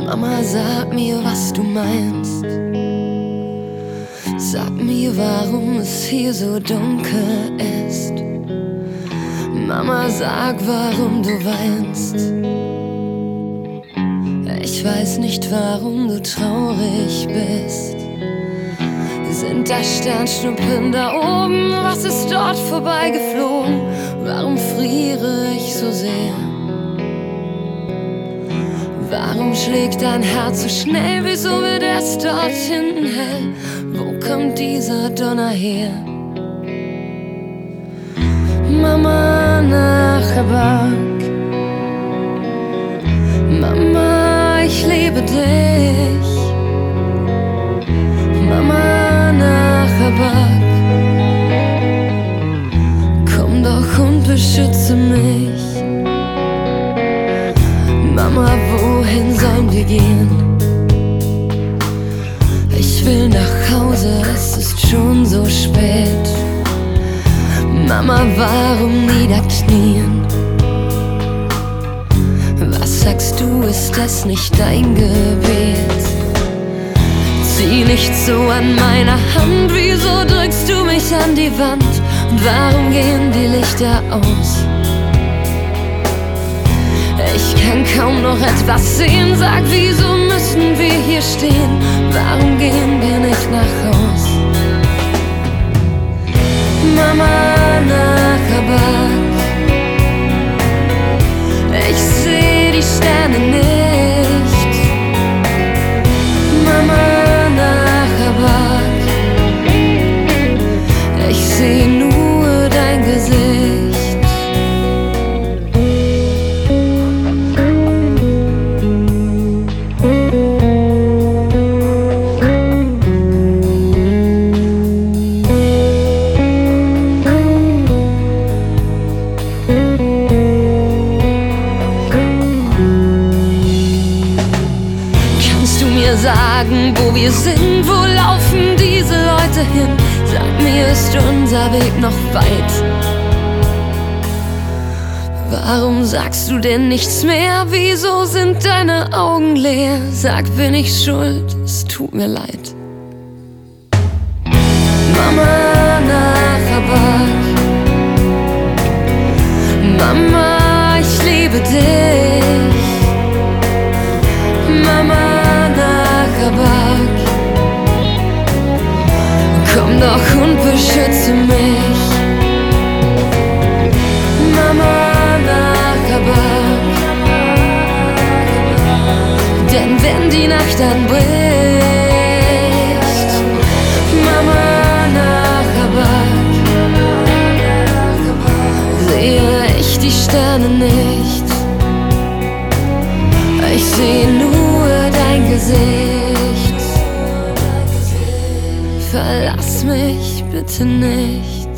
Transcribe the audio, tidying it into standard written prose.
Mama, sag mir, was du meinst. Sag mir, warum es hier so dunkel ist. Mama, sag, warum du weinst. Ich weiß nicht, warum du traurig bist. Sind da Sternschnuppen da oben? Was ist dort vorbeigeflogen? Warum friere ich so sehr? Warum schlägt dein Herz so schnell? Wieso wird es dort hinten hell? Wo kommt dieser Donner her? Mama nach Rabak, Mama, ich liebe dich. Mama nach Rabak, komm doch und beschütze mich. Mama, wohin sollen wir gehen? Ich will nach Hause, es ist schon so spät. Mama, warum niederknien? Was sagst du, ist das nicht dein Gebet? Zieh nicht so an meiner Hand, wieso drückst du mich an die Wand? Und warum gehen die Lichter aus? Ich kann kaum noch etwas sehen, sag, wieso müssen wir hier stehen? Warum gehen wir nicht nach Haus? Mama nach Rabak, ich seh die Sterne nicht. Mama nach Rabak, ich seh nur dein Gesicht. Sagen, wo wir sind, wo laufen diese Leute hin? Sag mir, ist unser Weg noch weit? Warum sagst du denn nichts mehr? Wieso sind deine Augen leer? Sag, bin ich schuld? Es tut mir leid. Mama nach Rabak, Mama, ich liebe dich. Mama nach Rabak, komm doch und beschütze mich. Mama nach Rabak, denn wenn die Nacht anbricht, Mama nach Rabak, sehe ich die Sterne nicht. Ich sehe nur dein Gesicht. Verlass mich bitte nicht.